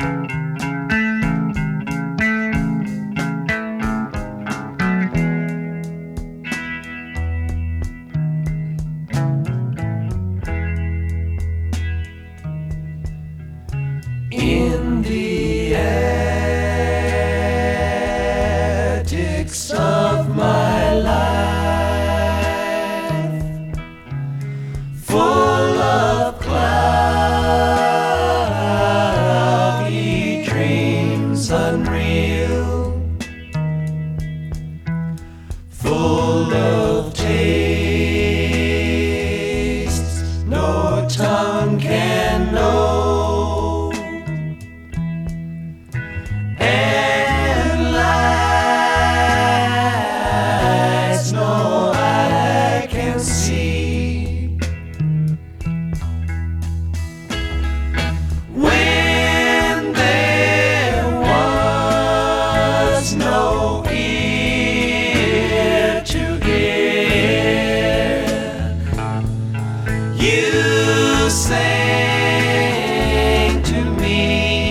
In the attics of my life, full of cloudy dreams unreal, full of tastes no tongue can know. When there was no ear to hear, you sang to me.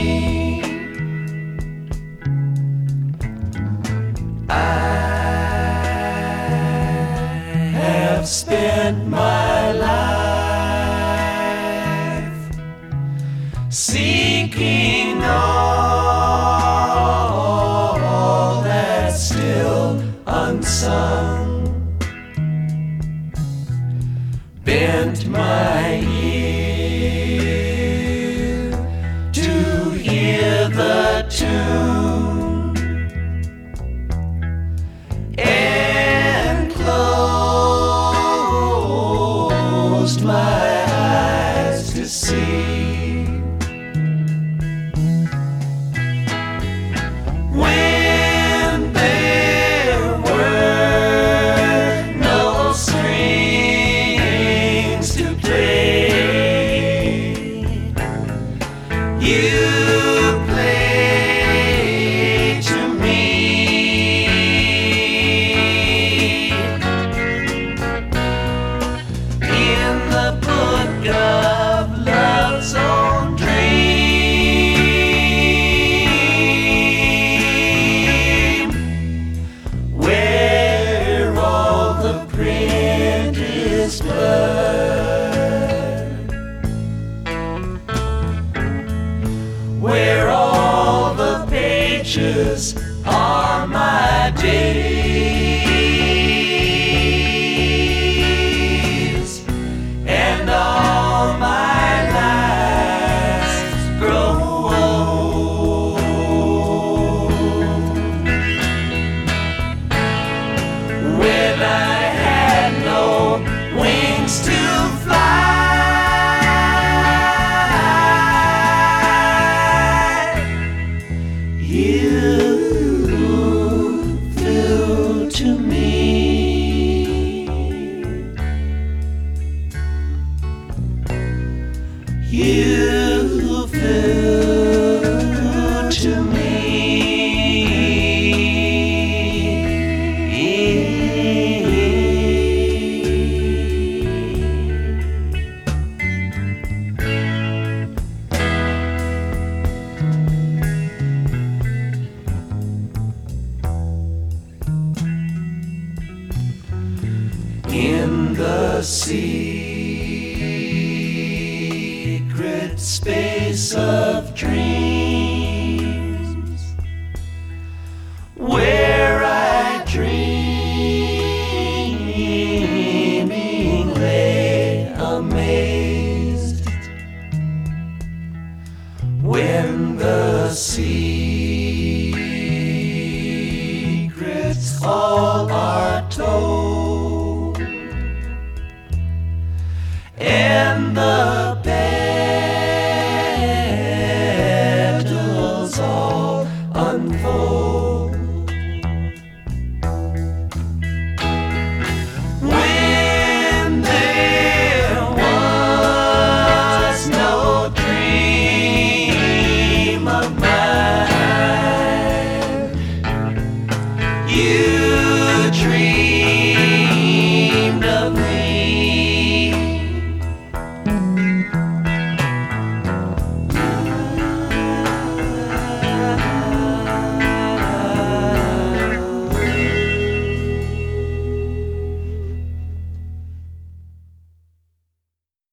I have spent my life seeking all that's still unsung, bent my ear to hear the tune, and closed my eyes to see. When there were no strings to play, you played to me. In the book of love's own dream, where all the print is blurred, where all the pages are my days, and all my lives grow old. When I had no wings to fly, you flew to me. You flew to me. In the secret space of dreams, where I dreaming lay amazed, when the sea